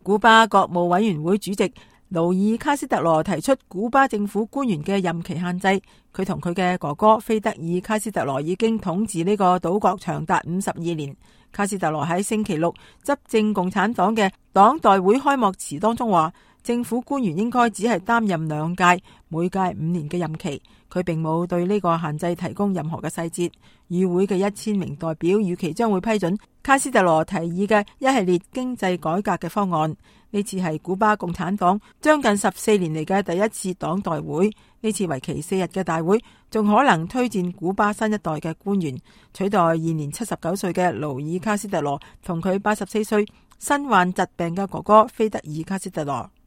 古巴國務委員會主席勞爾卡斯特羅提出古巴政府官員嘅任期限制。佢同佢嘅哥哥菲德爾卡斯特羅已經統治呢個島國長達52年。卡斯特羅喺星期六執政共產黨嘅黨代會開幕詞當中話，政府官員應該只係擔任2屆，每屆5年嘅任期。佢並冇對呢個限制提供任何嘅細節。議會嘅1000名代表預期將會批准卡斯特羅提議嘅一系列經濟改革嘅方案。呢次係古巴共產黨將近14年嚟嘅第一次黨代會。呢次為期4日嘅大會，仲可能推薦古巴新一代嘅官員，取代現年79歲嘅勞爾卡斯特羅同佢84歲身患疾病嘅哥哥菲德爾卡斯特羅。